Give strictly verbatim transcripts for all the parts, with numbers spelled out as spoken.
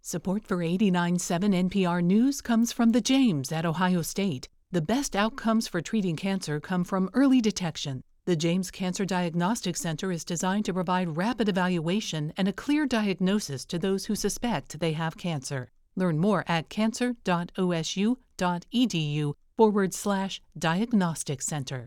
Support for eighty-nine point seven N P R News comes from the James at Ohio State. The best outcomes for treating cancer come from early detection. The James Cancer Diagnostic Center is designed to provide rapid evaluation and a clear diagnosis to those who suspect they have cancer. Learn more at cancer.osu.edu forward slash diagnostic center.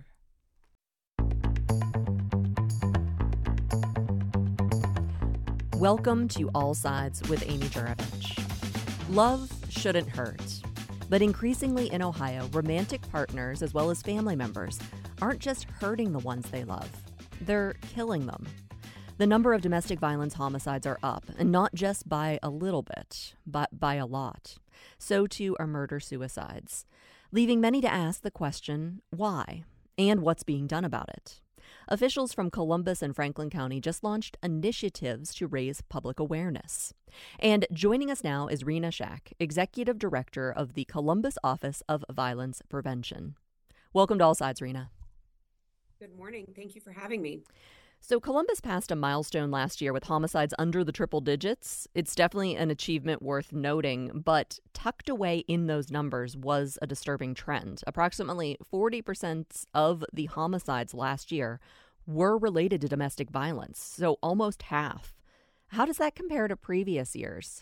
Welcome to All Sides with Amy Juravich. Love shouldn't hurt, but increasingly in Ohio, romantic partners as well as family members aren't just hurting the ones they love, they're killing them. The number of domestic violence homicides are up, and not just by a little bit, but by a lot. So too are murder-suicides, leaving many to ask the question, why, and what's being done about it. Officials from Columbus and Franklin County just launched initiatives to raise public awareness. And joining us now is Rena Shack, Executive Director of the Columbus Office of Violence Prevention. Welcome to All Sides, Rena. Good morning. Thank you for having me. So Columbus passed a milestone last year with homicides under the triple digits. It's definitely an achievement worth noting, but tucked away in those numbers was a disturbing trend. Approximately forty percent of the homicides last year were related to domestic violence, so almost half. How does that compare to previous years?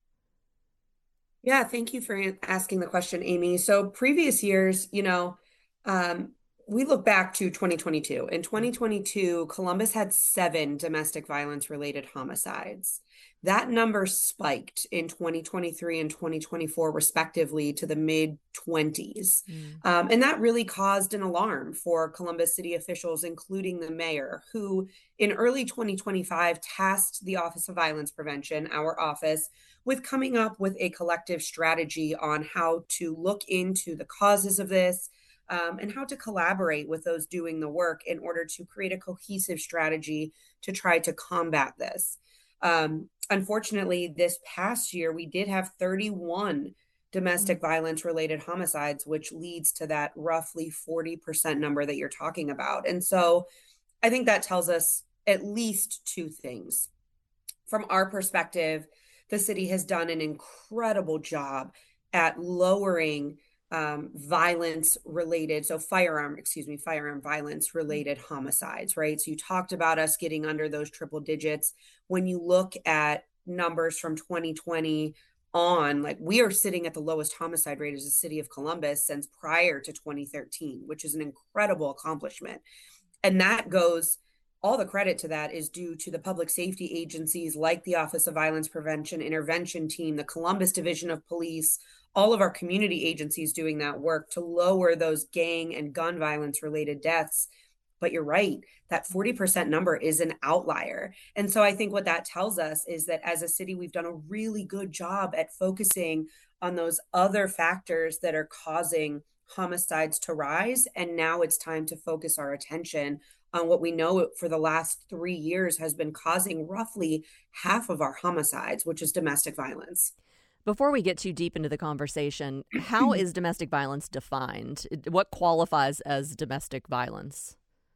Yeah, thank you for asking the question, Amy. So previous years, you know, um, we look back to twenty twenty-two. In twenty twenty-two, Columbus had seven domestic violence related homicides. That number spiked in twenty twenty-three and twenty twenty-four, respectively, to the mid twenties. Mm. Um, and that really caused an alarm for Columbus city officials, including the mayor, who in early twenty twenty-five tasked the Office of Violence Prevention, our office, with coming up with a collective strategy on how to look into the causes of this, Um, and how to collaborate with those doing the work in order to create a cohesive strategy to try to combat this. Um, unfortunately, this past year, we did have thirty-one domestic mm-hmm. violence related homicides, which leads to that roughly forty percent number that you're talking about. And so I think that tells us at least two things. From our perspective, the city has done an incredible job at lowering Um, violence related, so firearm, excuse me, firearm violence related homicides, right? So you talked about us getting under those triple digits. When you look at numbers from twenty twenty on, like we are sitting at the lowest homicide rate as a city of Columbus since prior to twenty thirteen, which is an incredible accomplishment. And that goes, all the credit to that is due to the public safety agencies like the Office of Violence Prevention Intervention Team, the Columbus Division of Police, all of our community agencies doing that work to lower those gang and gun violence related deaths. But you're right, that forty percent number is an outlier. And so I think what that tells us is that as a city, we've done a really good job at focusing on those other factors that are causing homicides to rise. And now it's time to focus our attention on what we know for the last three years has been causing roughly half of our homicides, which is domestic violence. Before we get too deep into the conversation, how is domestic violence defined? What qualifies as domestic violence?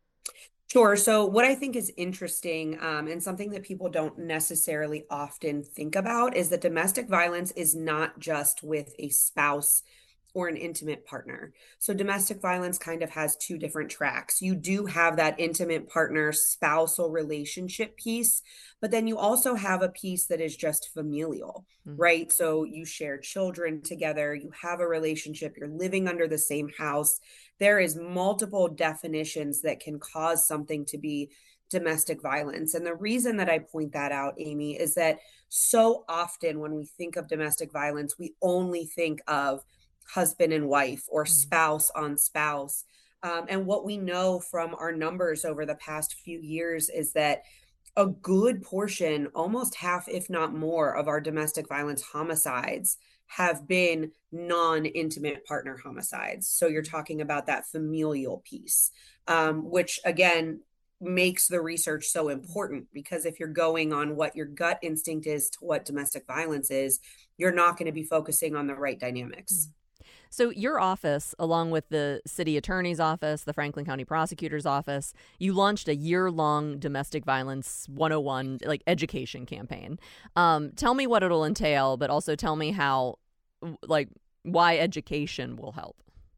Sure. So what I think is interesting um, and something that people don't necessarily often think about is that domestic violence is not just with a spouse or an intimate partner. So domestic violence kind of has two different tracks. You do have that intimate partner spousal relationship piece, but then you also have a piece that is just familial, mm-hmm. right? So you share children together, you have a relationship, you're living under the same house. There is multiple definitions that can cause something to be domestic violence. And the reason that I point that out, Amy, is that so often when we think of domestic violence, we only think of husband and wife or spouse on spouse. Um, and what we know from our numbers over the past few years is that a good portion, almost half, if not more, of our domestic violence homicides have been non-intimate partner homicides. So you're talking about that familial piece, um, which again, makes the research so important, because if you're going on what your gut instinct is to what domestic violence is, you're not going to be focusing on the right dynamics. So your office, along with the city attorney's office, the Franklin County prosecutor's office, you launched a year-long domestic violence one oh one like education campaign. Um, tell me what it'll entail, but also tell me how, like, why education will help.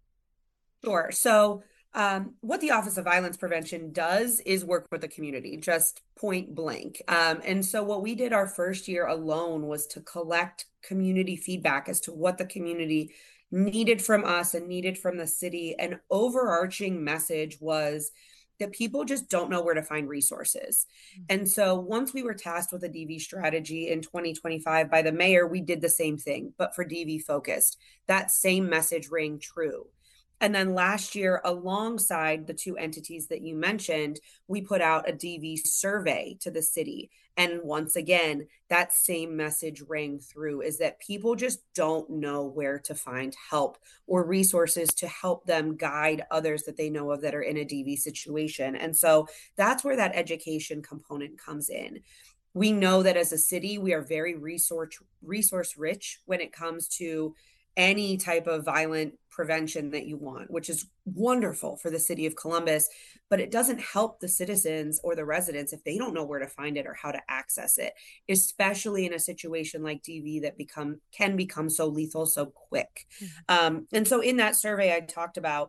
Sure. So um, what the Office of Violence Prevention does is work with the community, just point blank. Um, and so what we did our first year alone was to collect community feedback as to what the community needed from us and needed from the city. An overarching message was that people just don't know where to find resources. And so once we were tasked with a D V strategy in twenty twenty-five by the mayor, we did the same thing, but for D V focused. That same message rang true. And then last year, alongside the two entities that you mentioned, we put out a D V survey to the city. And once again, that same message rang through, is that people just don't know where to find help or resources to help them guide others that they know of that are in a D V situation. And so that's where that education component comes in. We know that as a city, we are very resource resource rich when it comes to any type of violent prevention that you want, which is wonderful for the city of Columbus, but it doesn't help the citizens or the residents if they don't know where to find it or how to access it, especially in a situation like D V that become can become so lethal so quick. Mm-hmm. Um, and so in that survey I talked about,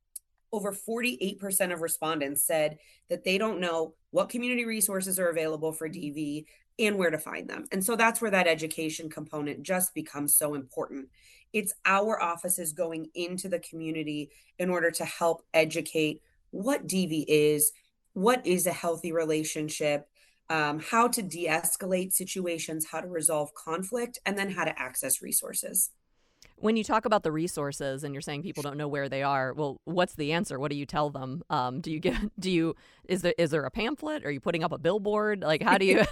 over forty-eight percent of respondents said that they don't know what community resources are available for D V and where to find them. And so that's where that education component just becomes so important. It's our offices going into the community in order to help educate what D V is, what is a healthy relationship, um, how to de-escalate situations, how to resolve conflict, and then how to access resources. When you talk about the resources and you're saying people don't know where they are, well, what's the answer? What do you tell them? Um, do you get, do you, is there, is there a pamphlet? Are you putting up a billboard? Like, how do you,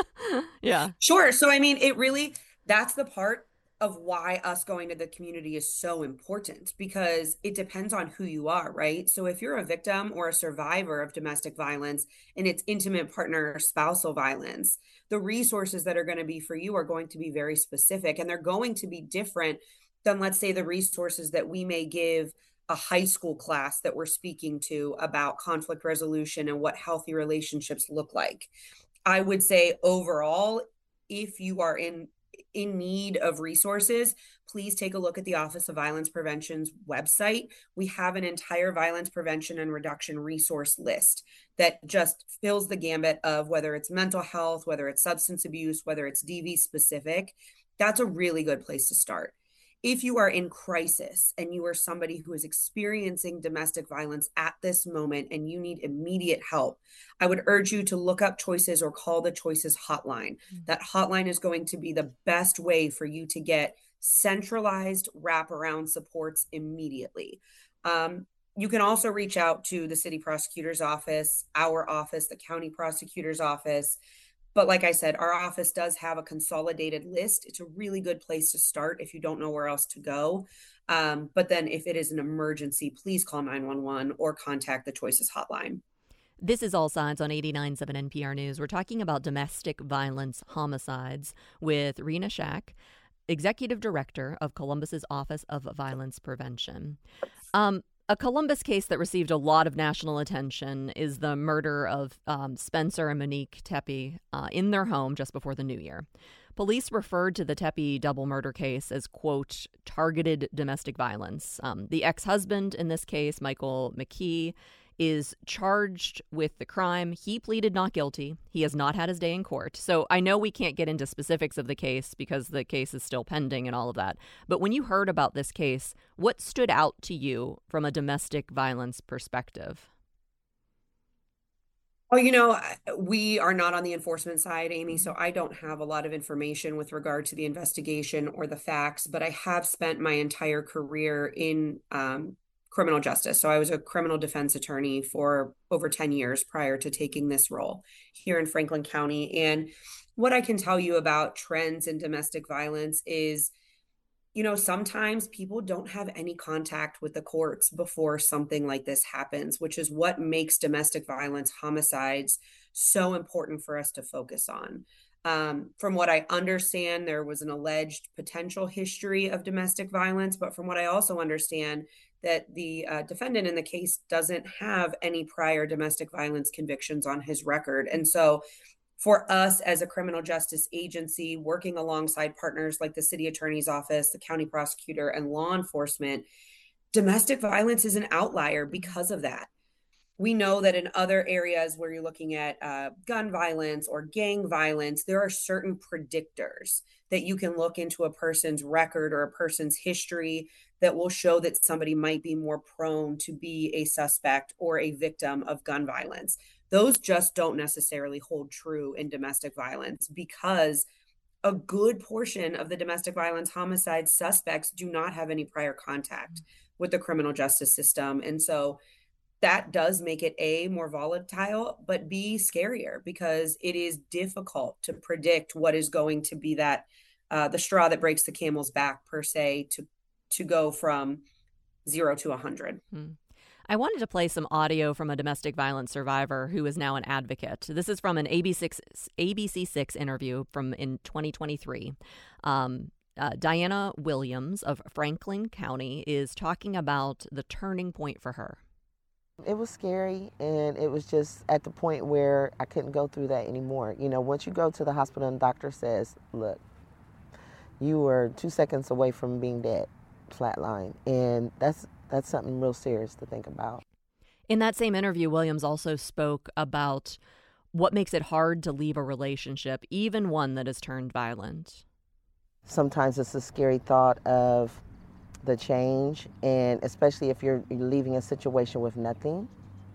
yeah. Sure. So, I mean, it really, that's the part of why us going to the community is so important, because it depends on who you are, right? So if you're a victim or a survivor of domestic violence and it's intimate partner or spousal violence, the resources that are going to be for you are going to be very specific, and they're going to be different than, let's say, the resources that we may give a high school class that we're speaking to about conflict resolution and what healthy relationships look like. I would say overall, if you are in in need of resources, please take a look at the Office of Violence Prevention's website. We have an entire violence prevention and reduction resource list that just fills the gambit of whether it's mental health, whether it's substance abuse, whether it's D V specific. That's a really good place to start. If you are in crisis and you are somebody who is experiencing domestic violence at this moment and you need immediate help, I would urge you to look up Choices or call the Choices hotline. Mm-hmm. That hotline is going to be the best way for you to get centralized wraparound supports immediately. Um, you can also reach out to the city prosecutor's office, our office, the county prosecutor's office. But like I said, our office does have a consolidated list. It's a really good place to start if you don't know where else to go. Um, but then if it is an emergency, please call nine one one or contact the Choices hotline. This is All Sides on eighty-nine point seven N P R News. We're talking about domestic violence homicides with Rena Shack, Executive Director of Columbus's Office of Violence Prevention. Um, A Columbus case that received a lot of national attention is the murder of um, Spencer and Monique Tepe uh, in their home just before the new year. Police referred to the Tepe double murder case as, quote, targeted domestic violence. Um, the ex-husband in this case, Michael McKee, is charged with the crime. He pleaded not guilty. He has not had his day in court. So I know we can't get into specifics of the case because the case is still pending and all of that. But when you heard about this case, what stood out to you from a domestic violence perspective? Well, you know, we are not on the enforcement side, Amy, so I don't have a lot of information with regard to the investigation or the facts, but I have spent my entire career in um, criminal justice. So I was a criminal defense attorney for over ten years prior to taking this role here in Franklin County. And what I can tell you about trends in domestic violence is, you know, sometimes people don't have any contact with the courts before something like this happens, which is what makes domestic violence homicides so important for us to focus on. Um, from what I understand, there was an alleged potential history of domestic violence, but from what I also understand, that the uh, defendant in the case doesn't have any prior domestic violence convictions on his record. And so for us as a criminal justice agency, working alongside partners like the city attorney's office, the county prosecutor, and law enforcement, domestic violence is an outlier because of that. We know that in other areas where you're looking at uh, gun violence or gang violence, there are certain predictors that you can look into a person's record or a person's history that will show that somebody might be more prone to be a suspect or a victim of gun violence. Those just don't necessarily hold true in domestic violence because a good portion of the domestic violence homicide suspects do not have any prior contact with the criminal justice system. And so that does make it A, more volatile, but B, scarier because it is difficult to predict what is going to be that uh, the straw that breaks the camel's back per se to to go from zero to one hundred. Hmm. I wanted to play some audio from a domestic violence survivor who is now an advocate. This is from an A B C six, A B C six interview from in twenty twenty-three. Um, uh, Diana Williams of Franklin County is talking about the turning point for her. It was scary, and it was just at the point where I couldn't go through that anymore. You know, once you go to the hospital and the doctor says, look, you were two seconds away from being dead, flatline, and that's that's something real serious to think about. In that same interview, Williams also spoke about what makes it hard to leave a relationship, even one that has turned violent. Sometimes it's a scary thought of the change, and especially if you're leaving a situation with nothing,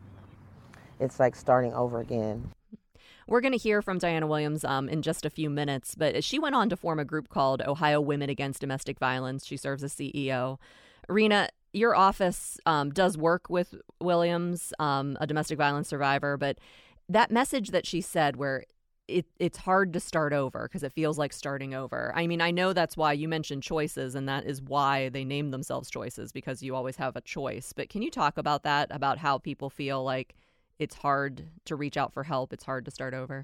it's like starting over again. We're going to hear from Diana Williams um, in just a few minutes, but she went on to form a group called Ohio Women Against Domestic Violence. She serves as C E O. Rena, your office um, does work with Williams, um, a domestic violence survivor, but that message that she said where It, it's hard to start over because it feels like starting over. I mean, I know that's why you mentioned choices, and that is why they name themselves choices, because you always have a choice. But can you talk about that, about how people feel like it's hard to reach out for help, it's hard to start over?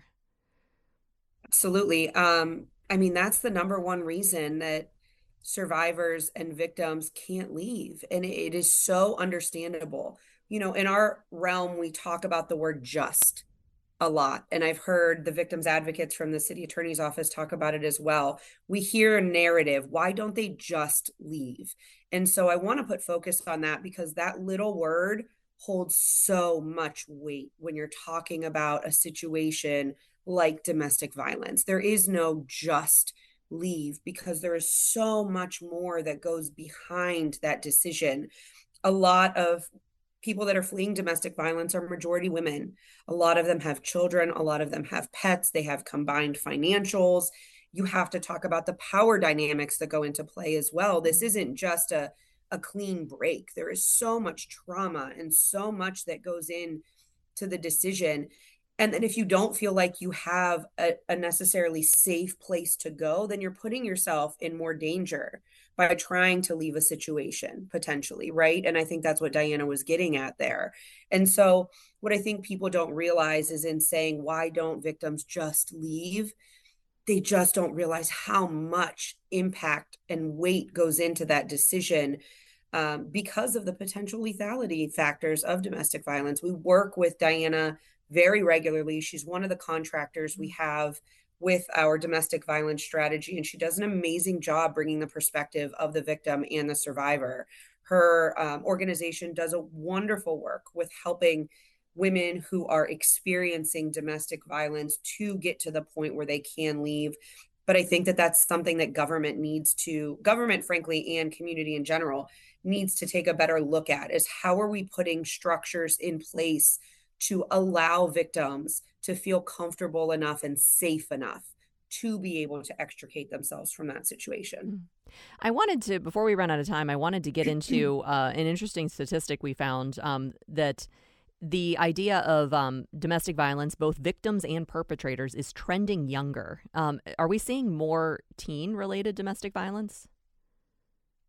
Absolutely. Um, I mean, that's the number one reason that survivors and victims can't leave. And it is so understandable. You know, in our realm, we talk about the word just a lot. And I've heard the victims advocates from the city attorney's office talk about it as well. We hear a narrative. Why don't they just leave? And so I want to put focus on that because that little word holds so much weight when you're talking about a situation like domestic violence. There is no just leave because there is so much more that goes behind that decision. A lot of people that are fleeing domestic violence are majority women. A lot of them have children. A lot of them have pets. They have combined financials. You have to talk about the power dynamics that go into play as well. This isn't just a, a clean break. There is so much trauma and so much that goes in to the decision. And then if you don't feel like you have a, a necessarily safe place to go, then you're putting yourself in more danger by trying to leave a situation potentially, right? And I think that's what Diana was getting at there. And so what I think people don't realize is in saying, why don't victims just leave? They just don't realize how much impact and weight goes into that decision um, because of the potential lethality factors of domestic violence. We work with Diana very regularly. She's one of the contractors we have with our domestic violence strategy, and she does an amazing job bringing the perspective of the victim and the survivor. Her um, organization does a wonderful work with helping women who are experiencing domestic violence to get to the point where they can leave. But I think that that's something that government needs to, government, frankly, and community in general needs to take a better look at, is how are we putting structures in place to allow victims to feel comfortable enough and safe enough to be able to extricate themselves from that situation. I wanted to, before we run out of time, I wanted to get into uh, an interesting statistic we found um, that the idea of um, domestic violence, both victims and perpetrators, is trending younger. Um, are we seeing more teen-related domestic violence?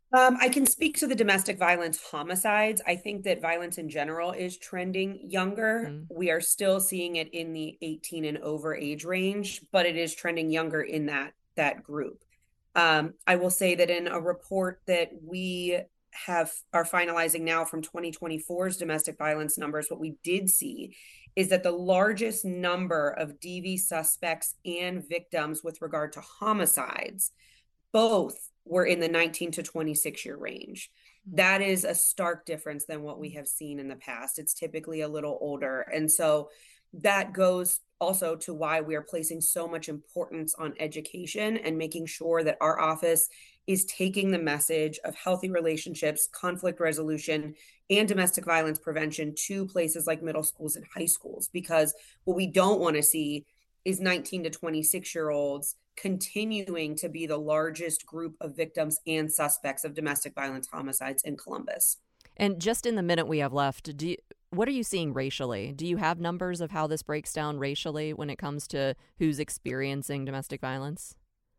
Um, I can speak to the domestic violence homicides. I think that violence in general is trending younger. Mm. We are still seeing it in the eighteen and over age range, but it is trending younger in that that group. Um, I will say that in a report that we have are finalizing now from twenty twenty-four's domestic violence numbers, what we did see is that the largest number of D V suspects and victims with regard to homicides, both were in the nineteen to twenty-six year range. That is a stark difference than what we have seen in the past. It's typically a little older. And so that goes also to why we are placing so much importance on education and making sure that our office is taking the message of healthy relationships, conflict resolution, and domestic violence prevention to places like middle schools and high schools. Because what we don't want to see is nineteen to twenty-six year olds continuing to be the largest group of victims and suspects of domestic violence homicides in Columbus. And just in the minute we have left, do you, what are you seeing racially? Do you have numbers of how this breaks down racially when it comes to who's experiencing domestic violence?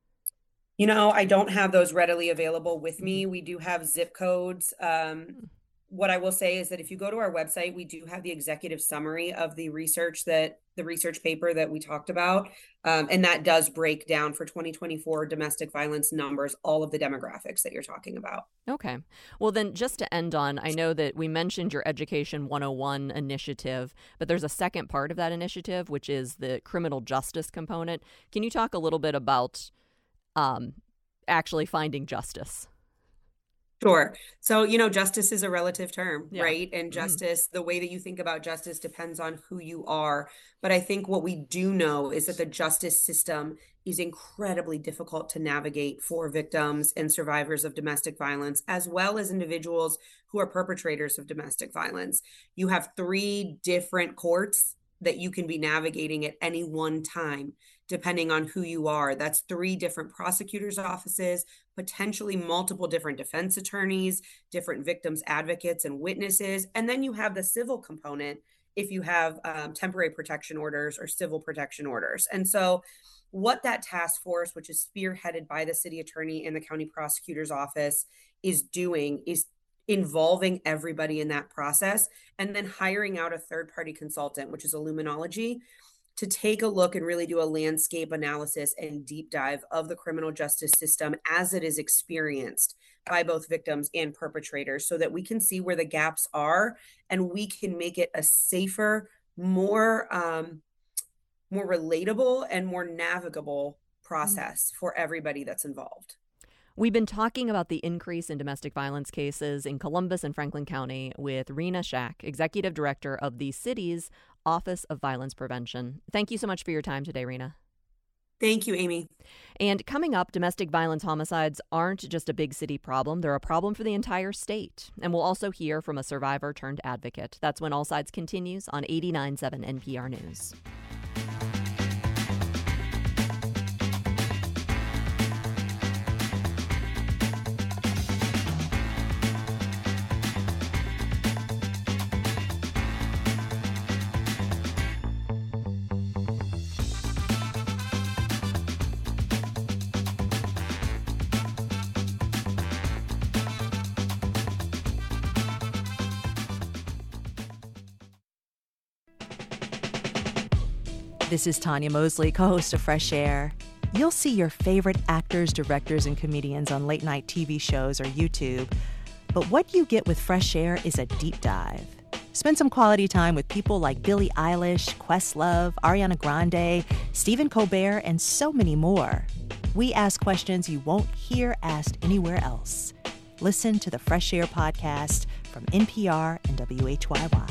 You know, I don't have those readily available with me. We do have zip codes. Um, what I will say is that if you go to our website, we do have the executive summary of the research that the research paper that we talked about. Um, and that does break down for twenty twenty-four domestic violence numbers, all of the demographics that you're talking about. Okay. Well, then just to end on, I know that we mentioned your Education one oh one initiative, but there's a second part of that initiative, which is the criminal justice component. Can you talk a little bit about um, actually finding justice? Sure. So, you know, justice is a relative term, Yeah. right? And justice, mm-hmm. the way that you think about justice depends on who you are. But I think what we do know is that the justice system is incredibly difficult to navigate for victims and survivors of domestic violence, as well as individuals who are perpetrators of domestic violence. You have three different courts that you can be navigating at any one time, depending on who you are. That's three different prosecutors' offices, potentially multiple different defense attorneys, different victims advocates and witnesses. And then you have the civil component if you have um, temporary protection orders or civil protection orders. And so what that task force, which is spearheaded by the city attorney and the county prosecutor's office, is doing is involving everybody in that process, and then hiring out a third-party consultant, which is Illuminology, to take a look and really do a landscape analysis and deep dive of the criminal justice system as it is experienced by both victims and perpetrators, so that we can see where the gaps are and we can make it a safer, more, um, more relatable and more navigable process for everybody that's involved. We've been talking about the increase in domestic violence cases in Columbus and Franklin County with Rena Shack, Executive Director of the city's Office of Violence Prevention. Thank you so much for your time today, Rena. Thank you, Amy. And coming up, domestic violence homicides aren't just a big city problem. They're a problem for the entire state. And we'll also hear from a survivor turned advocate. That's when All Sides continues on eighty-nine point seven N P R News. This is Tanya Mosley, co-host of Fresh Air. You'll see your favorite actors, directors, and comedians on late-night T V shows or YouTube. But what you get with Fresh Air is a deep dive. Spend some quality time with people like Billie Eilish, Questlove, Ariana Grande, Stephen Colbert, and so many more. We ask questions you won't hear asked anywhere else. Listen to the Fresh Air podcast from N P R and W H Y Y.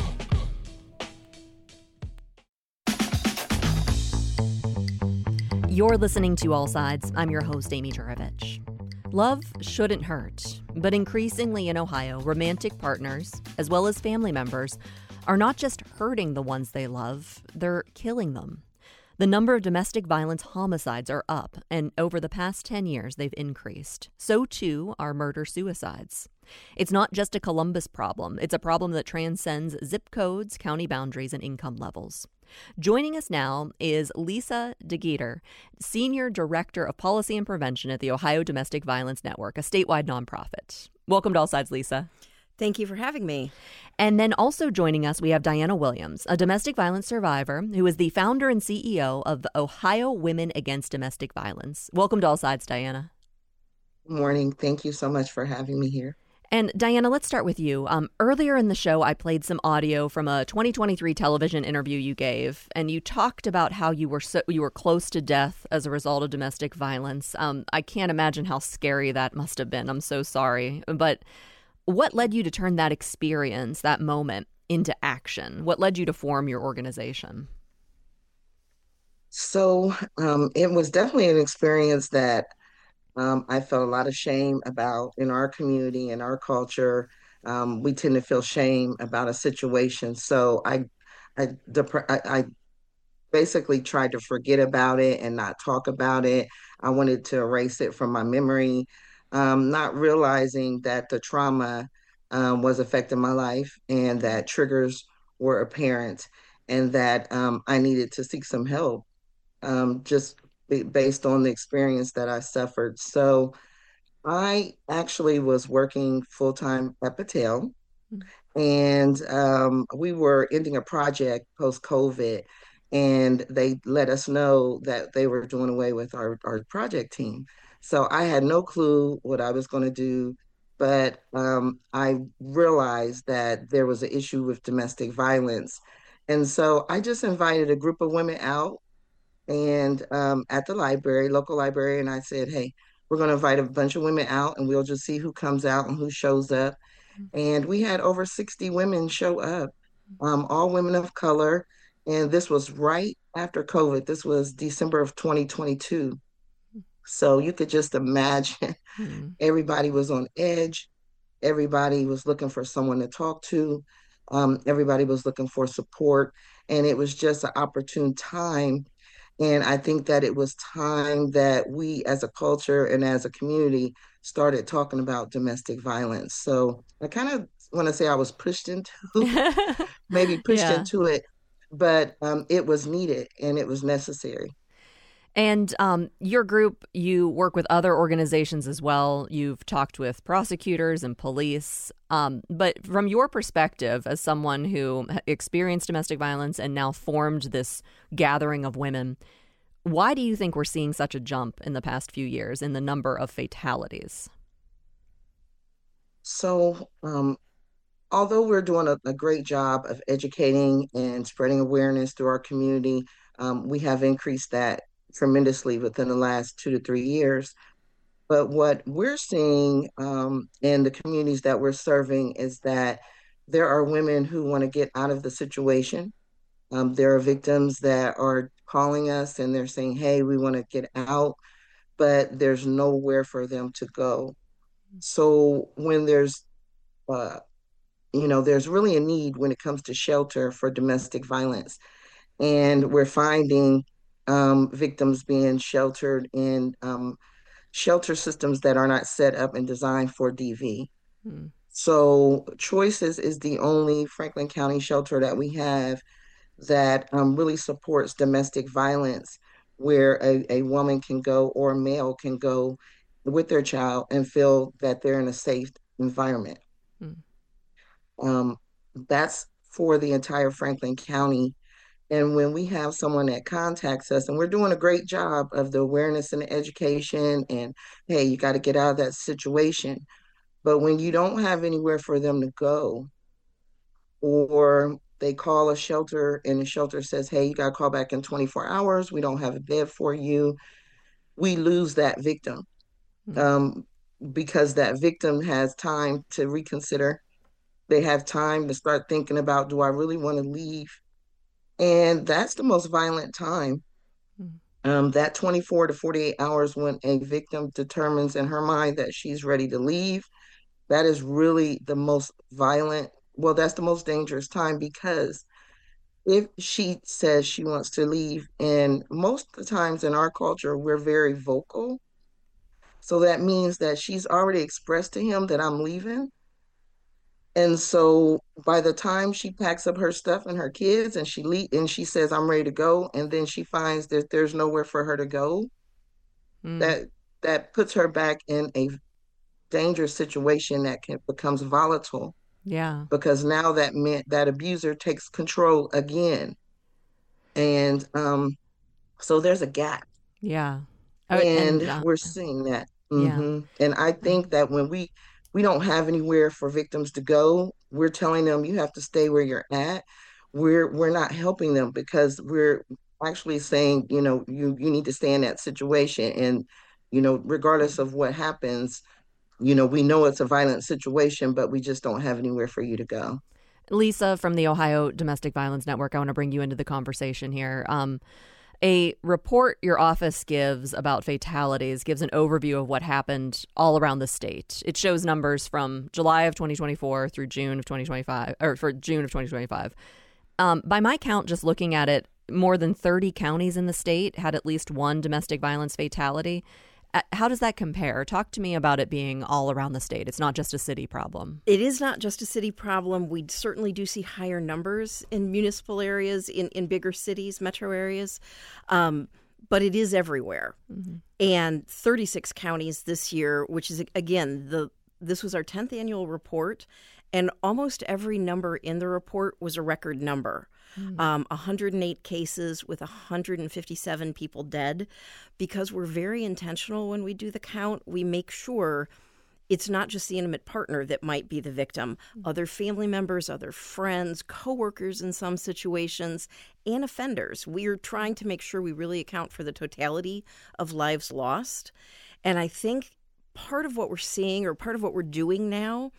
You're listening to All Sides. I'm your host, Amy Juravich. Love shouldn't hurt, but increasingly in Ohio, romantic partners, as well as family members, are not just hurting the ones they love, they're killing them. The number of domestic violence homicides are up, and over the past ten years, they've increased. So too are murder-suicides. It's not just a Columbus problem. It's a problem that transcends zip codes, county boundaries, and income levels. Joining us now is Lisa DeGeeter, Senior Director of Policy and Prevention at the Ohio Domestic Violence Network, a statewide nonprofit. Welcome to All Sides, Lisa. Thank you for having me. And then also joining us, we have Diana Williams, a domestic violence survivor who is the founder and C E O of the Ohio Women Against Domestic Violence. Welcome to All Sides, Diana. Good morning. Thank you so much for having me here. And Diana, let's start with you. Um, earlier in the show, I played some audio from a twenty twenty-three television interview you gave, and you talked about how you were so, you were close to death as a result of domestic violence. Um, I can't imagine how scary that must have been. I'm so sorry. But what led you to turn that experience, that moment, into action? What led you to form your organization? So um, it was definitely an experience that um, I felt a lot of shame about in our community and our culture. Um, we tend to feel shame about a situation. So I, I, dep- I, I basically tried to forget about it and not talk about it. I wanted to erase it from my memory, um, not realizing that the trauma um, was affecting my life and that triggers were apparent and that um, I needed to seek some help um, just b- based on the experience that I suffered. So I actually was working full-time at Patel, and um, we were ending a project post-COVID, and they let us know that they were doing away with our, our project team. So I had no clue what I was going to do, but um, I realized that there was an issue with domestic violence. And so I just invited a group of women out and um, at the library, local library, and I said, hey, we're going to invite a bunch of women out and we'll just see who comes out and who shows up. And we had over sixty women show up, um, all women of color. And this was right after COVID. This was December of twenty twenty-two. So you could just imagine Mm-hmm. everybody was on edge. Everybody was looking for someone to talk to. Um, everybody was looking for support. And it was just an opportune time. And I think that it was time that we as a culture and as a community started talking about domestic violence. So I kind of want to say I was pushed into, maybe pushed Yeah. into it, but um, it was needed and it was necessary. And um, your group, you work with other organizations as well. You've talked with prosecutors and police. Um, but from your perspective, as someone who experienced domestic violence and now formed this gathering of women, why do you think we're seeing such a jump in the past few years in the number of fatalities? So um, although we're doing a, a great job of educating and spreading awareness through our community, um, we have increased that tremendously within the last two to three years. But what we're seeing um, in the communities that we're serving is that there are women who want to get out of the situation. Um, there are victims that are calling us and they're saying, hey, we want to get out, but there's nowhere for them to go. So when there's, uh, you know, there's really a need when it comes to shelter for domestic violence. And we're finding um, victims being sheltered in um, shelter systems that are not set up and designed for D V. Hmm. So Choices is the only Franklin County shelter that we have that um, really supports domestic violence, where a, a woman can go or a male can go with their child and feel that they're in a safe environment. Hmm. Um, that's for the entire Franklin County. And when we have someone that contacts us, and we're doing a great job of the awareness and the education, and hey, you got to get out of that situation. But when you don't have anywhere for them to go, or they call a shelter and the shelter says, hey, you got to call back in twenty-four hours, we don't have a bed for you, we lose that victim. Hmm. Um, because that victim has time to reconsider. They have time to start thinking about, do I really want to leave? And that's the most violent time. Um, that twenty-four to forty-eight hours when a victim determines in her mind that she's ready to leave, that is really the most violent. Well, that's the most dangerous time, because if she says she wants to leave, and most of the times in our culture, we're very vocal. So that means that she's already expressed to him that I'm leaving. And so by the time she packs up her stuff and her kids and she le- and she says, I'm ready to go, and then she finds that there's nowhere for her to go, Mm. that that puts her back in a dangerous situation that can becomes volatile, Yeah. because now that meant that abuser takes control again. And um, so there's a gap. Yeah. Oh, and And uh, we're seeing that. yeah. hmm And I think that when we we don't have anywhere for victims to go, we're telling them you have to stay where you're at. We're we're not helping them, because we're actually saying, you know, you you need to stay in that situation. And, you know, regardless of what happens, you know, we know it's a violent situation, but we just don't have anywhere for you to go. Lisa from the Ohio Domestic Violence Network, I want to bring you into the conversation here. Um, a report your office gives about fatalities gives an overview of what happened all around the state. It shows numbers from July of twenty twenty-four through June of twenty twenty-five, or for June of twenty twenty-five. Um, by my count, just looking at it, more than thirty counties in the state had at least one domestic violence fatality. Uh, How does that compare? Talk to me about it being all around the state. It's not just a city problem. It is not just a city problem. We certainly do see higher numbers in municipal areas, in, in bigger cities, metro areas, um, but it is everywhere. Mm-hmm. And thirty-six counties this year, which is, again, the this was our tenth annual report, and almost every number in the report was a record number. Mm. Um, one hundred eight cases with one hundred fifty-seven people dead. Because we're very intentional when we do the count, we make sure it's not just the intimate partner that might be the victim. Other family members, other friends, coworkers in some situations, and offenders. We're trying to make sure we really account for the totality of lives lost. And I think part of what we're seeing, or part of what we're doing now,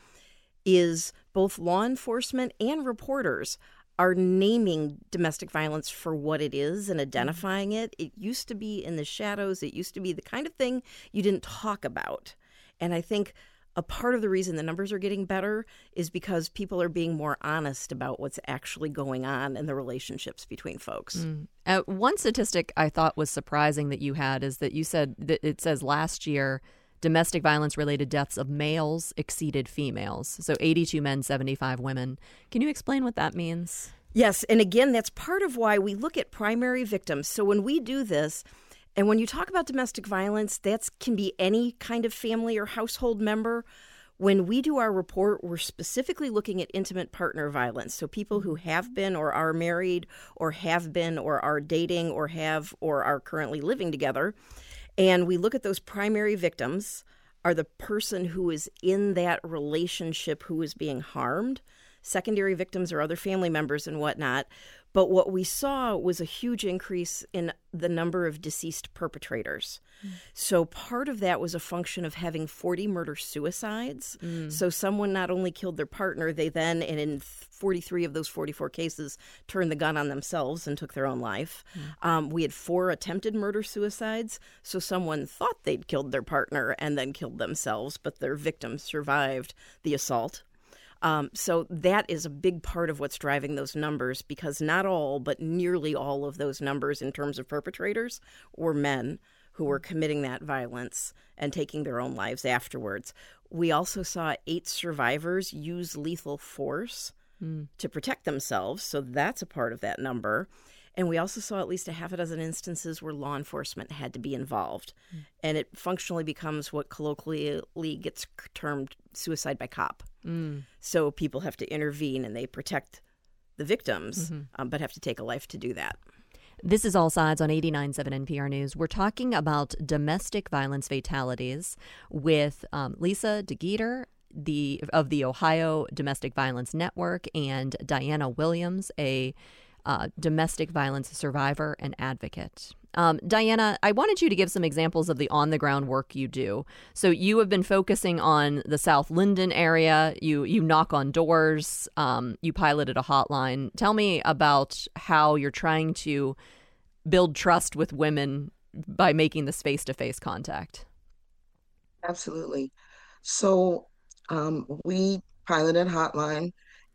is both law enforcement and reporters are naming domestic violence for what it is and identifying it. It used to be in the shadows. It used to be the kind of thing you didn't talk about. And I think a part of the reason the numbers are getting better is because people are being more honest about what's actually going on in the relationships between folks. Mm. Uh, one statistic I thought was surprising that you had is that you said that it says last year domestic violence related deaths of males exceeded females. So eighty-two men, seventy-five women. Can you explain what that means? Yes. And again, that's part of why we look at primary victims. So when we do this, and when you talk about domestic violence, that can be any kind of family or household member. When we do our report, we're specifically looking at intimate partner violence. So people who have been or are married or have been or are dating or have or are currently living together. And we look at those primary victims are the person who is in that relationship who is being harmed. Secondary victims are other family members and whatnot. But what we saw was a huge increase in the number of deceased perpetrators. Mm. So part of that was a function of having forty murder-suicides. Mm. So someone not only killed their partner, they then, and in forty-three of those forty-four cases, turned the gun on themselves and took their own life. Mm. Um, we had four attempted murder-suicides. So someone thought they'd killed their partner and then killed themselves, but their victim survived the assault. Um, so that is a big part of what's driving those numbers, because not all, but nearly all of those numbers in terms of perpetrators were men who were committing that violence and taking their own lives afterwards. We also saw eight survivors use lethal force mm. to protect themselves. So that's a part of that number. And we also saw at least a half a dozen instances where law enforcement had to be involved. Mm. And it functionally becomes what colloquially gets termed suicide by cop. Mm. So people have to intervene and they protect the victims, mm-hmm. um, but have to take a life to do that. This is All Sides on eighty-nine point seven N P R News. We're talking about domestic violence fatalities with um, Lisa DeGeeter, the of the Ohio Domestic Violence Network, and Diana Williams, a uh, domestic violence survivor and advocate. Um, Diana, I wanted you to give some examples of the on-the-ground work you do. So you have been focusing on the South Linden area. You you knock on doors. Um, you piloted a hotline. Tell me about how you're trying to build trust with women by making this face-to-face contact. Absolutely. So um, we piloted a hotline,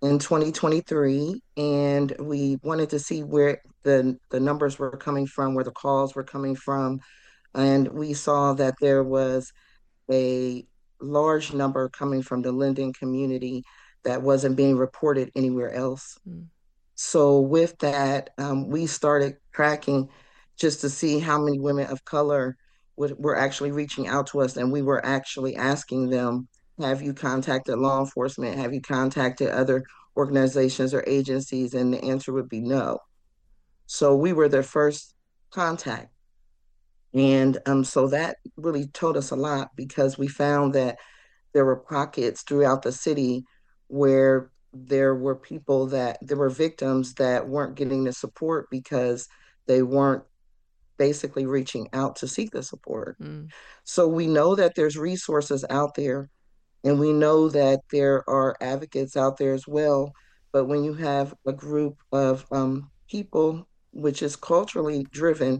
in twenty twenty-three, and we wanted to see where the, the numbers were coming from, where the calls were coming from. And we saw that there was a large number coming from the Linden community that wasn't being reported anywhere else. Mm. So with that, um, we started tracking just to see how many women of color would, were actually reaching out to us. And we were actually asking them, have you contacted law enforcement? Have you contacted other organizations or agencies? And the answer would be no. So we were their first contact. And um, so that really told us a lot, because we found that there were pockets throughout the city where there were people that, there were victims that weren't getting the support because they weren't basically reaching out to seek the support. Mm. So we know that there's resources out there, and we know that there are advocates out there as well. But when you have a group of um, people, which is culturally driven,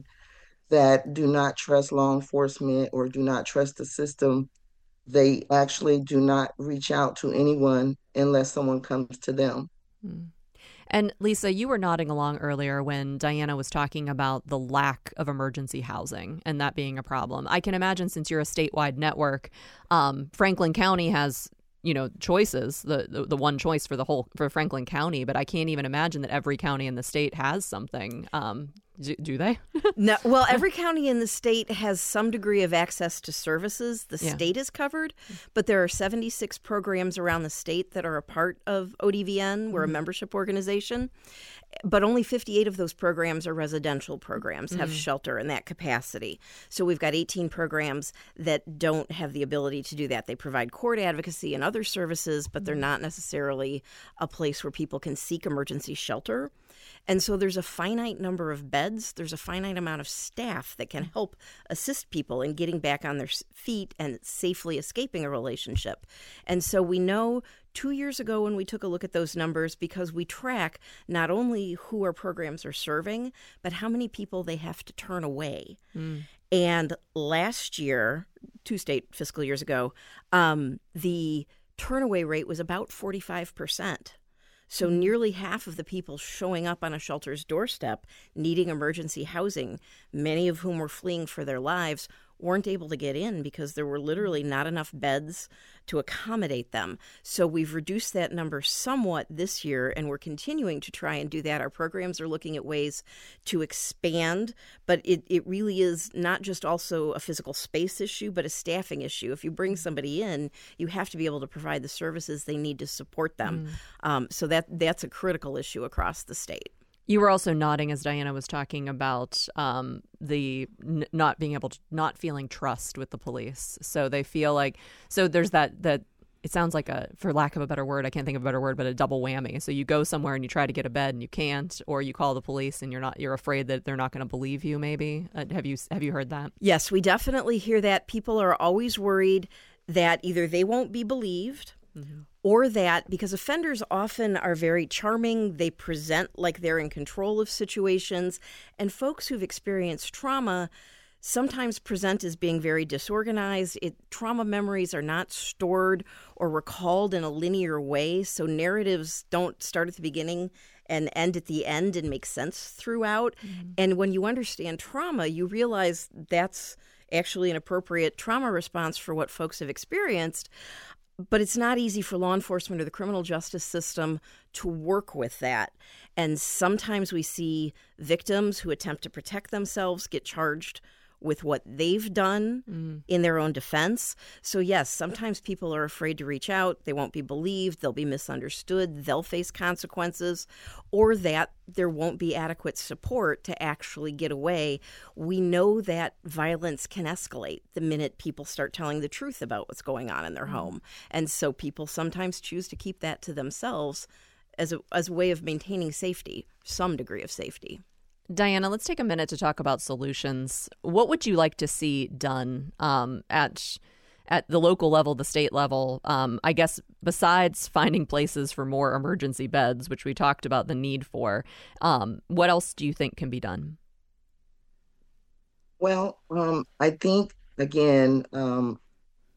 that do not trust law enforcement or do not trust the system, they actually do not reach out to anyone unless someone comes to them. Mm. And Lisa, you were nodding along earlier when Diana was talking about the lack of emergency housing and that being a problem. I can imagine, since you're a statewide network, um, Franklin County has, you know, choices, the, the the one choice for the whole, for Franklin County, but I can't even imagine that every county in the state has something. Um, do, do they? No. Well, every county in the state has some degree of access to services. The yeah. state is covered, but there are seventy-six programs around the state that are a part of O D V N. We're mm-hmm. a membership organization, but only fifty-eight of those programs are residential programs, have mm-hmm. shelter in that capacity. So we've got eighteen programs that don't have the ability to do that. They provide court advocacy and other services, but they're not necessarily a place where people can seek emergency shelter. And so there's a finite number of beds. There's a finite amount of staff that can help assist people in getting back on their feet and safely escaping a relationship. And so we know two years ago when we took a look at those numbers, because we track not only who our programs are serving, but how many people they have to turn away. Mm. And last year, two state fiscal years ago, um, the turnaway rate was about forty-five percent. So nearly half of the people showing up on a shelter's doorstep needing emergency housing, many of whom were fleeing for their lives, weren't able to get in because there were literally not enough beds to accommodate them. So we've reduced that number somewhat this year, and we're continuing to try and do that. Our programs are looking at ways to expand, but it, it really is not just also a physical space issue, but a staffing issue. If you bring somebody in, you have to be able to provide the services they need to support them. Mm. Um, so that that's a critical issue across the state. You were also nodding as Diana was talking about um, the n- not being able to, not feeling trust with the police. So they feel like, so there's that, that it sounds like a, for lack of a better word, I can't think of a better word, but a double whammy. So you go somewhere and you try to get a bed and you can't, or you call the police and you're not, you're afraid that they're not going to believe you maybe. Uh, have you, have you heard that? Yes, we definitely hear that. People are always worried that either they won't be believed, mm-hmm. or that because offenders often are very charming, they present like they're in control of situations, and folks who've experienced trauma sometimes present as being very disorganized. It, trauma memories are not stored or recalled in a linear way, so narratives don't start at the beginning and end at the end and make sense throughout. Mm-hmm. And when you understand trauma, you realize that's actually an appropriate trauma response for what folks have experienced. But it's not easy for law enforcement or the criminal justice system to work with that. And sometimes we see victims who attempt to protect themselves get charged with what they've done mm. in their own defense. So yes, sometimes people are afraid to reach out. They won't be believed. They'll be misunderstood. They'll face consequences, or that there won't be adequate support to actually get away. We know that violence can escalate the minute people start telling the truth about what's going on in their mm. home. And so people sometimes choose to keep that to themselves as a, as a way of maintaining safety, some degree of safety. Diana, let's take a minute to talk about solutions. What would you like to see done um, at at the local level, the state level? Um, I guess besides finding places for more emergency beds, which we talked about the need for, um, what else do you think can be done? Well, um, I think, again, um,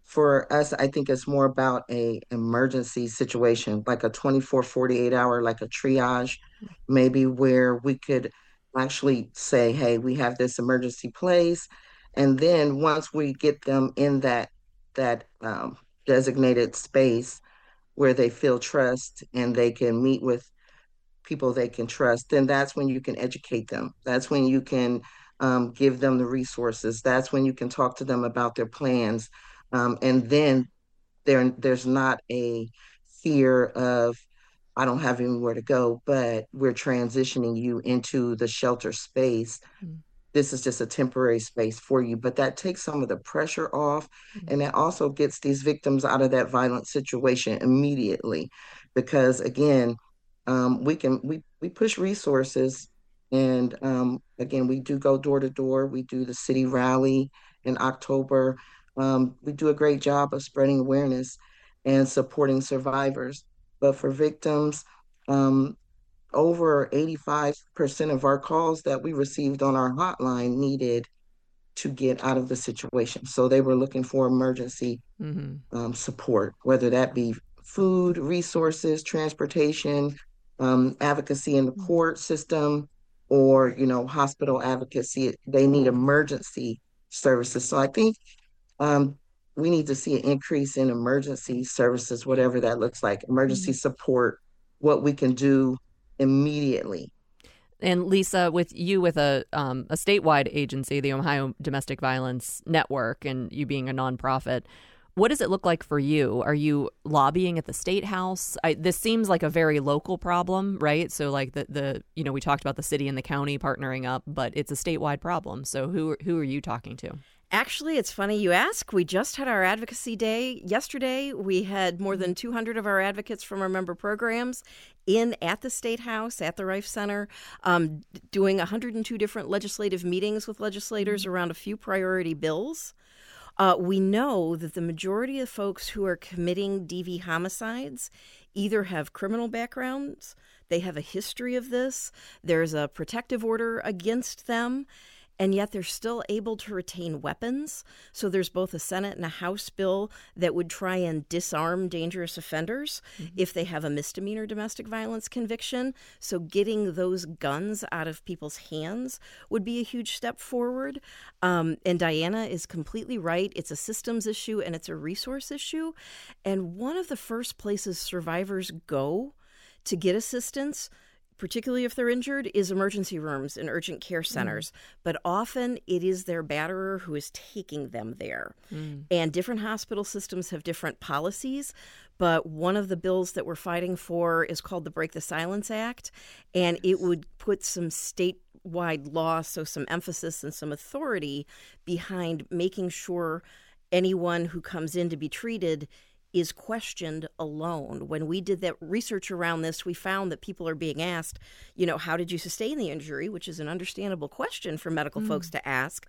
for us, I think it's more about a emergency situation, like a twenty-four, forty-eight hour, like a triage, maybe where we could actually say, hey, we have this emergency place. And then once we get them in that that um, designated space where they feel trust and they can meet with people they can trust, then that's when you can educate them. That's when you can um, give them the resources. That's when you can talk to them about their plans. Um, and then there, there's not a fear of, I don't have anywhere to go, but we're transitioning you into the shelter space. Mm. This is just a temporary space for you, but that takes some of the pressure off. Mm-hmm. And that also gets these victims out of that violent situation immediately. Because again, um, we can, we, we push resources. And um, again, we do go door to door. We do the city rally in October. Um, we do a great job of spreading awareness and supporting survivors. But for victims, um, over eighty-five percent of our calls that we received on our hotline needed to get out of the situation. So they were looking for emergency mm-hmm. um, support, whether that be food, resources, transportation, um, advocacy in the court system, or, you know, hospital advocacy. They need emergency services. So I think um, we need to see an increase in emergency services, whatever that looks like, emergency mm-hmm. support, what we can do immediately. And Lisa, with you with a um, a statewide agency, the Ohio Domestic Violence Network, and you being a nonprofit, what does it look like for you? Are you lobbying at the state house? I, this seems like a very local problem, right? So like the, the you know, we talked about the city and the county partnering up, but it's a statewide problem. So who who are you talking to? Actually, it's funny you ask. We just had our advocacy day yesterday. We had more than two hundred of our advocates from our member programs in at the State House, at the Reif Center, um, doing one hundred two different legislative meetings with legislators around a few priority bills. Uh, we know that the majority of folks who are committing D V homicides either have criminal backgrounds, they have a history of this, there's a protective order against them, and yet they're still able to retain weapons. So there's both a Senate and a House bill that would try and disarm dangerous offenders mm-hmm. if they have a misdemeanor domestic violence conviction. So getting those guns out of people's hands would be a huge step forward. Um, and Diana is completely right. It's a systems issue and it's a resource issue. And one of the first places survivors go to get assistance, particularly if they're injured, is emergency rooms and urgent care centers. Mm. But often it is their batterer who is taking them there. Mm. And different hospital systems have different policies. But one of the bills that we're fighting for is called the Break the Silence Act. And it would put some statewide law, so some emphasis and some authority behind making sure anyone who comes in to be treated is questioned alone. When we did that research around this, we found that people are being asked, you know, how did you sustain the injury, which is an understandable question for medical mm. folks to ask.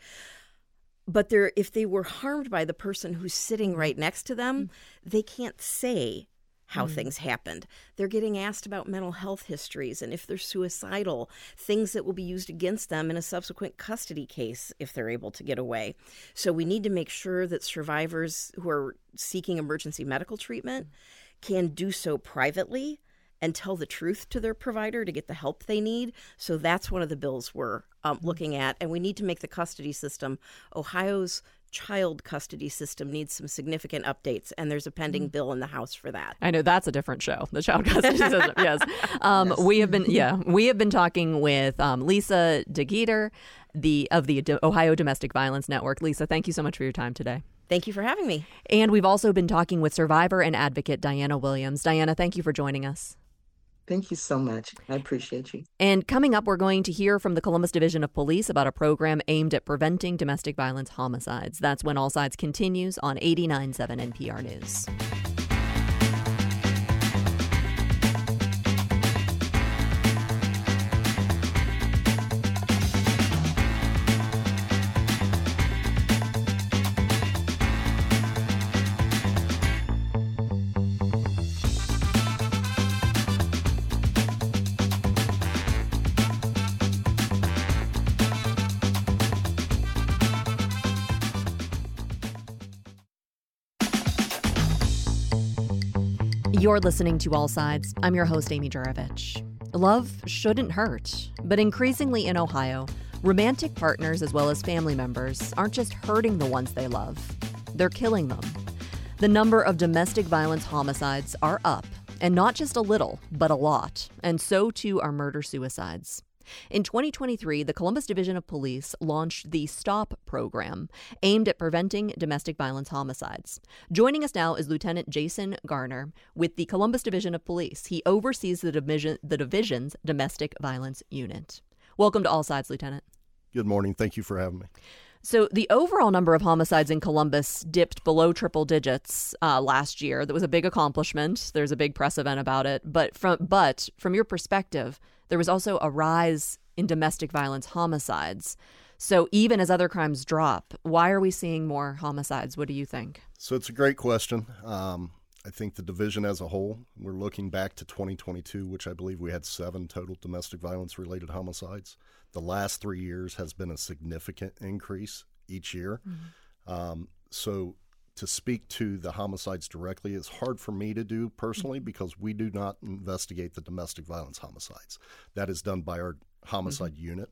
But they're, if they were harmed by the person who's sitting right next to them, mm. they can't say how mm. things happened. They're getting asked about mental health histories and if they're suicidal, things that will be used against them in a subsequent custody case if they're able to get away. So we need to make sure that survivors who are seeking emergency medical treatment can do so privately and tell the truth to their provider to get the help they need. So that's one of the bills we're um, looking at. And we need to make the custody system, Ohio's child custody system needs some significant updates, and there's a pending mm. bill in the House for that. I know that's a different show, the child custody system. Yes. Um, yes. We have been, yeah, we have been talking with um, Lisa DeGeeter, the of the Ohio Domestic Violence Network. Lisa, thank you so much for your time today. Thank you for having me. And we've also been talking with survivor and advocate Diana Williams. Diana, thank you for joining us. Thank you so much. I appreciate you. And coming up, we're going to hear from the Columbus Division of Police about a program aimed at preventing domestic violence homicides. That's when All Sides continues on eighty-nine point seven N P R News. You're listening to All Sides. I'm your host, Amy Juravich. Love shouldn't hurt, but increasingly in Ohio, romantic partners as well as family members aren't just hurting the ones they love, they're killing them. The number of domestic violence homicides are up, and not just a little, but a lot, and so too are murder-suicides. In twenty twenty-three, the Columbus Division of Police launched the STOP program, aimed at preventing domestic violence homicides. Joining us now is Lieutenant Jason Garner with the Columbus Division of Police. He oversees the division, the division's domestic violence unit. Welcome to All Sides, Lieutenant. Good morning. Thank you for having me. So the overall number of homicides in Columbus dipped below triple digits uh, last year. That was a big accomplishment. There's a big press event about it. But from but from your perspective, there was also a rise in domestic violence homicides. So even as other crimes drop, why are we seeing more homicides? What do you think? So it's a great question. Um, I think the division as a whole, we're looking back to twenty twenty-two, which I believe we had seven total domestic violence-related homicides. The last three years has been a significant increase each year. Mm-hmm. Um, so to speak to the homicides directly is hard for me to do personally, mm-hmm. because we do not investigate the domestic violence homicides. That is done by our homicide mm-hmm. unit.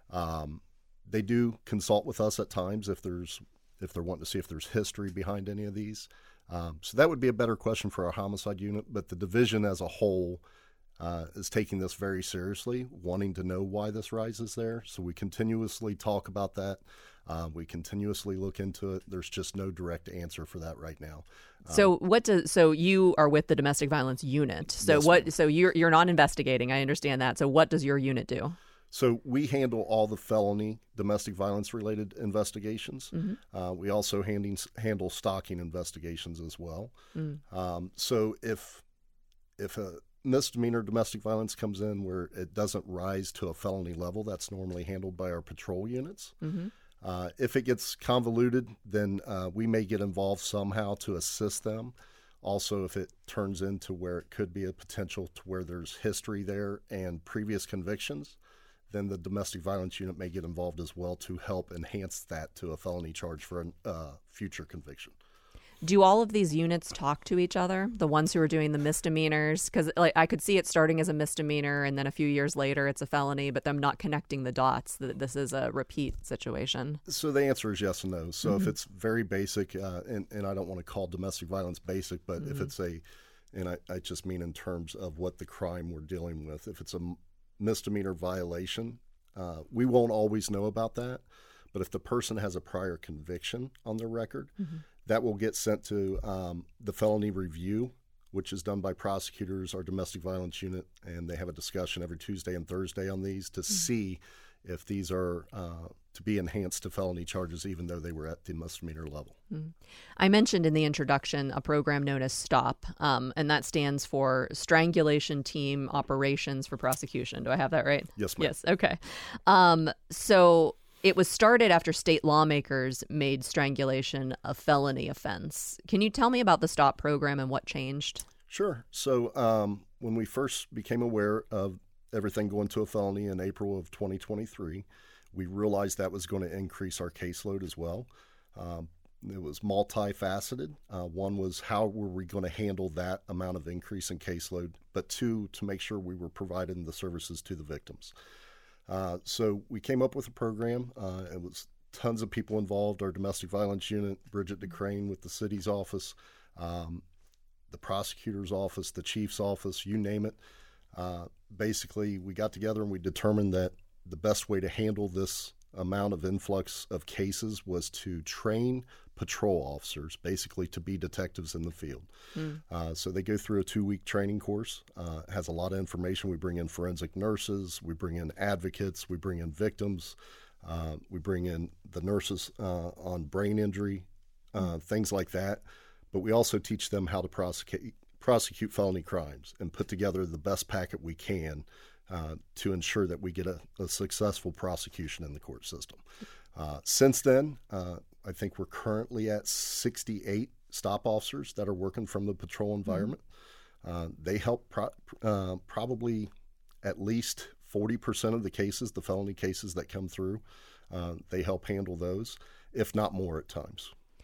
Um, they do consult with us at times if there's if they're wanting to see if there's history behind any of these. Um, so that would be a better question for our homicide unit. But the division as a whole uh, is taking this very seriously, wanting to know why this rise is there. So we continuously talk about that. Uh, we continuously look into it. There's just no direct answer for that right now. So um, what does so you are with the domestic violence unit. So yes, what? ma'am. So you're you're not investigating. I understand that. So what does your unit do? So we handle all the felony domestic violence related investigations. Mm-hmm. Uh, we also handing, handle stalking investigations as well. Mm. Um, so if if a misdemeanor domestic violence comes in where it doesn't rise to a felony level, that's normally handled by our patrol units. Mm-hmm. Uh, if it gets convoluted, then uh, we may get involved somehow to assist them. Also, if it turns into where it could be a potential to where there's history there and previous convictions, then the domestic violence unit may get involved as well to help enhance that to a felony charge for a uh, future conviction. Do all of these units talk to each other, the ones who are doing the misdemeanors? Because like, I could see it starting as a misdemeanor and then a few years later it's a felony, but them not connecting the dots that this is a repeat situation. So the answer is yes and no. So Mm-hmm. if it's very basic, uh, and, and I don't want to call domestic violence basic, but mm-hmm. if it's a, and I, I just mean in terms of what the crime we're dealing with, if it's a misdemeanor violation, uh, we won't always know about that. But if the person has a prior conviction on their record, mm-hmm. that will get sent to um, the felony review, which is done by prosecutors, our domestic violence unit, and they have a discussion every Tuesday and Thursday on these to mm-hmm. see if these are uh, to be enhanced to felony charges, even though they were at the misdemeanor level. Mm. I mentioned in the introduction a program known as STOP, um, and that stands for Strangulation Team Operations for Prosecution. Do I have that right? Yes, ma'am. Yes, okay. Um, so it was started after state lawmakers made strangulation a felony offense. Can you tell me about the STOP program and what changed? Sure. So um, when we first became aware of everything going to a felony in April of twenty twenty-three, we realized that was going to increase our caseload as well. Um, it was multifaceted. Uh, one was how were we going to handle that amount of increase in caseload, but two, to make sure we were providing the services to the victims. Uh, so we came up with a program. Uh, it was tons of people involved, our domestic violence unit, Bridget DeCrane with the city's office, um, the prosecutor's office, the chief's office, you name it. Uh, basically, we got together and we determined that the best way to handle this amount of influx of cases was to train patrol officers, basically to be detectives in the field. Mm. Uh, so they go through a two-week training course. Uh, it has a lot of information. We bring in forensic nurses. We bring in advocates. We bring in victims. Uh, we bring in the nurses uh, on brain injury, uh, mm. things like that. But we also teach them how to prosecute prosecute felony crimes and put together the best packet we can uh, to ensure that we get a, a successful prosecution in the court system. Uh, since then, uh, I think we're currently at sixty-eight stop officers that are working from the patrol environment. Mm-hmm. Uh, they help pro- uh, probably at least forty percent of the cases, the felony cases that come through. Uh, they help handle those, if not more at times.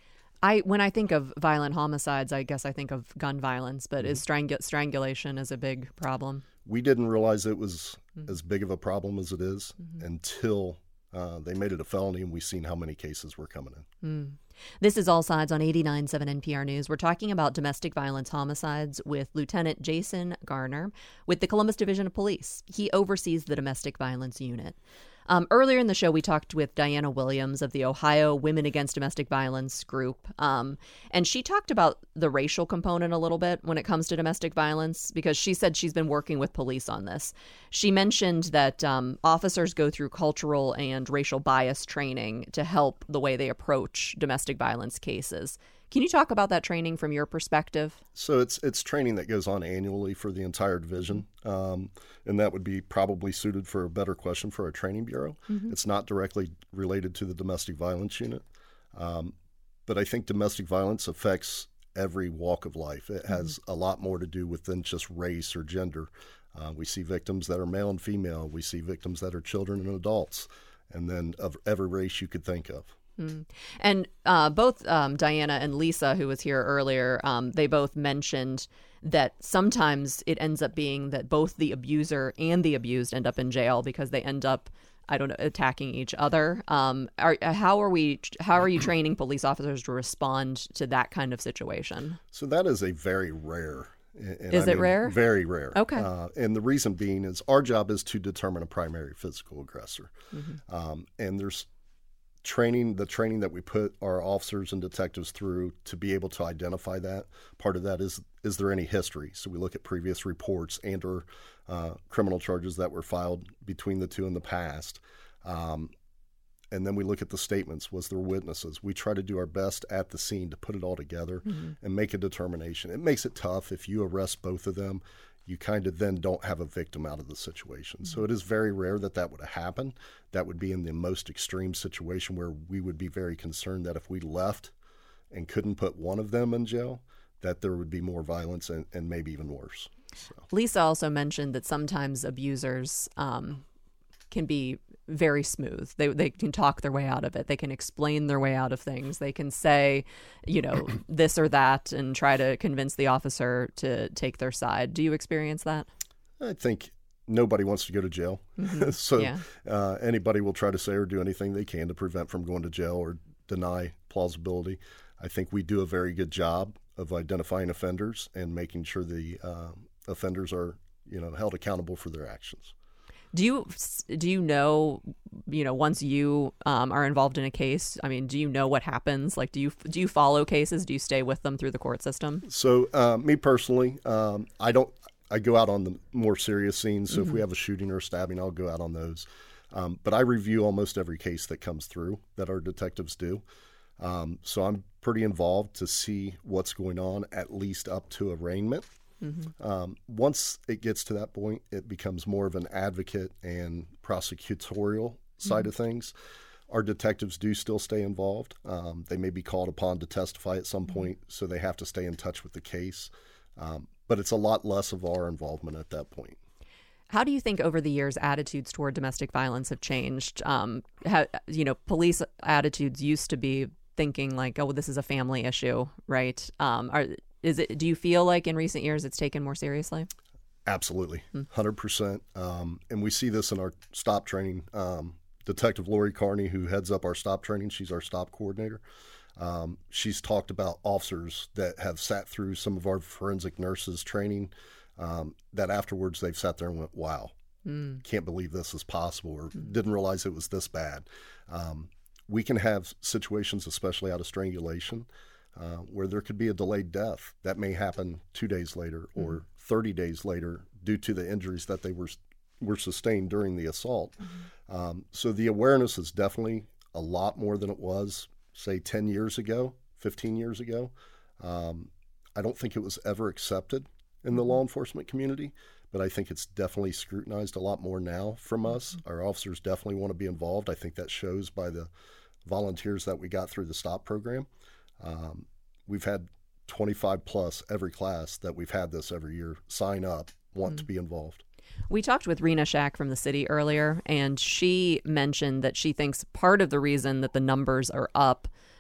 I when I think of violent homicides, I guess I think of gun violence, but mm-hmm. is strang- strangulation is a big problem? We didn't realize it was mm-hmm. as big of a problem as it is mm-hmm. until uh, they made it a felony, and we've seen how many cases were coming in. Mm. This is All Sides on eighty-nine point seven N P R News. We're talking about domestic violence homicides with Lieutenant Jason Garner with the Columbus Division of Police. He oversees the domestic violence unit. Um, earlier in the show, we talked with Diana Williams of the Ohio Women Against Domestic Violence group, um, and she talked about the racial component a little bit when it comes to domestic violence, because she said she's been working with police on this. She mentioned that um, officers go through cultural and racial bias training to help the way they approach domestic violence cases. Can you talk about that training from your perspective? So it's it's training that goes on annually for the entire division, um, and that would be probably suited for a better question for our training bureau. Mm-hmm. It's not directly related to the domestic violence unit, um, but I think domestic violence affects every walk of life. It has mm-hmm. a lot more to do with than just race or gender. Uh, we see victims that are male and female. We see victims that are children and adults, and then of every race you could think of. Mm. And uh, both um, Diana and Lisa, who was here earlier, um, they both mentioned that sometimes it ends up being that both the abuser and the abused end up in jail because they end up, I don't know, attacking each other. Um, are, how are we? How are you training police officers to respond to that kind of situation? So that is a very rare. And is I it mean, rare? Very rare. Okay. Uh, and the reason being is our job is to determine a primary physical aggressor, mm-hmm. um, and there's training, the training that we put our officers and detectives through to be able to identify that. Part of that is, is there any history? So we look at previous reports and or uh, criminal charges that were filed between the two in the past. Um, and then we look at the statements. Was there witnesses? We try to do our best at the scene to put it all together mm-hmm. and make a determination. It makes it tough if you arrest both of them. You kind of then don't have a victim out of the situation. Mm-hmm. So it is very rare that that would happen. That would be in the most extreme situation where we would be very concerned that if we left and couldn't put one of them in jail, that there would be more violence and, and maybe even worse. So. Lisa also mentioned that sometimes abusers um, can be very smooth. They they can talk their way out of it. They can explain their way out of things. They can say, you know, this or that and try to convince the officer to take their side. Do you experience that? I think nobody wants to go to jail. Mm-hmm. so yeah. uh, anybody will try to say or do anything they can to prevent from going to jail or deny plausibility. I think we do a very good job of identifying offenders and making sure the uh, offenders are, you know, held accountable for their actions. Do you do you know, you know, once you um, are involved in a case, I mean, do you know what happens? Like, do you do you follow cases? Do you stay with them through the court system? So uh, me personally, um, I don't. I go out on the more serious scenes. So mm-hmm. if we have a shooting or a stabbing, I'll go out on those. Um, but I review almost every case that comes through that our detectives do. Um, so I'm pretty involved to see what's going on, at least up to arraignment. Mm-hmm. Um, once it gets to that point, it becomes more of an advocate and prosecutorial side mm-hmm. of things. Our detectives do still stay involved. Um, they may be called upon to testify at some point, so they have to stay in touch with the case. Um, but it's a lot less of our involvement at that point. How do you think over the years attitudes toward domestic violence have changed? Um, how, you know, police attitudes used to be thinking like, oh, this is a family issue, right? Um, are Is it? Do you feel like in recent years it's taken more seriously? Absolutely, one hundred percent. Um, and we see this in our STOP training. Um, Detective Lori Carney, who heads up our STOP training, she's our STOP coordinator. Um, she's talked about officers that have sat through some of our forensic nurses training um, that afterwards they've sat there and went, wow, mm. can't believe this is possible, or mm. didn't realize it was this bad. Um, we can have situations, especially out of strangulation, Uh, where there could be a delayed death that may happen two days later or mm-hmm. thirty days later due to the injuries that they were were sustained during the assault. Mm-hmm. Um, so the awareness is definitely a lot more than it was, say, ten years ago, fifteen years ago. Um, I don't think it was ever accepted in the law enforcement community, but I think it's definitely scrutinized a lot more now from mm-hmm. us. Our officers definitely want to be involved. I think that shows by the volunteers that we got through the STOP program. Um, we've had twenty-five plus every class that we've had this every year sign up, want mm. to be involved. We talked with Rena Shack from the city earlier, and she mentioned that she thinks part of the reason that the numbers are up,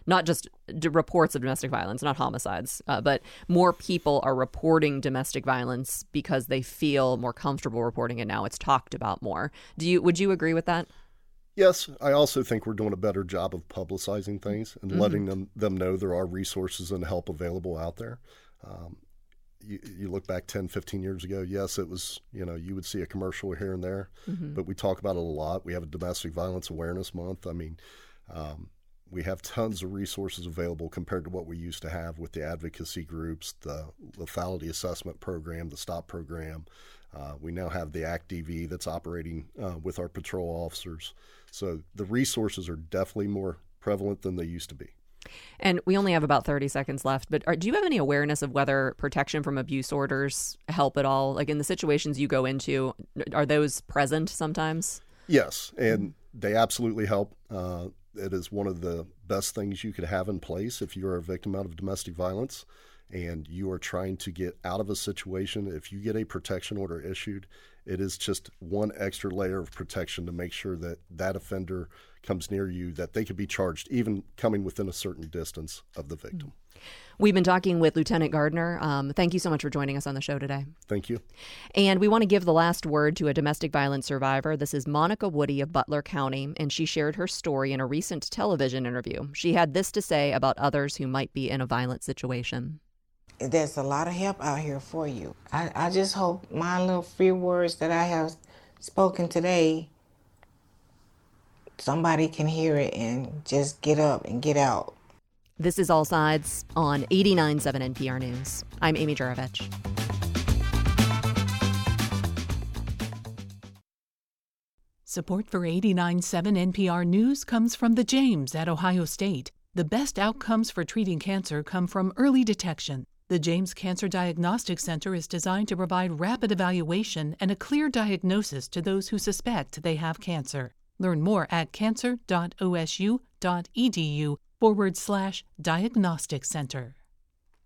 not just d- reports of domestic violence, not homicides, uh, but more people are reporting domestic violence because they feel more comfortable reporting it now. It's talked about more. Do you would you agree with that? Yes, I also think we're doing a better job of publicizing things and mm-hmm. letting them, them know there are resources and help available out there. Um, you, you look back ten, fifteen years ago, yes, it was, you know, you would see a commercial here and there, mm-hmm. but we talk about it a lot. We have a Domestic Violence Awareness Month. I mean, um, we have tons of resources available compared to what we used to have with the advocacy groups, the lethality assessment program, the STOP program. Uh, we now have the ACT-D-V that's operating uh, with our patrol officers. So the resources are definitely more prevalent than they used to be. And we only have about thirty seconds left, but are, do you have any awareness of whether protection from abuse orders help at all? Like in the situations you go into, are those present sometimes? Yes, and they absolutely help. Uh, it is one of the best things you could have in place if you are a victim out of domestic violence and you are trying to get out of a situation. If you get a protection order issued, it is just one extra layer of protection to make sure that that offender comes near you, that they could be charged, even coming within a certain distance of the victim. We've been talking with Lieutenant Gardner. Um, thank you so much for joining us on the show today. Thank you. And we want to give the last word to a domestic violence survivor. This is Monica Woody of Butler County, and she shared her story in a recent television interview. She had this to say about others who might be in a violent situation. There's a lot of help out here for you. I, I just hope my little few words that I have spoken today, somebody can hear it and just get up and get out. This is All Sides on eighty-nine point seven N P R News. I'm Amy Juravich. Support for eighty-nine point seven N P R News comes from the James at Ohio State. The best outcomes for treating cancer come from early detection. The James Cancer Diagnostic Center is designed to provide rapid evaluation and a clear diagnosis to those who suspect they have cancer. Learn more at cancer.osu.edu forward slash diagnostic center.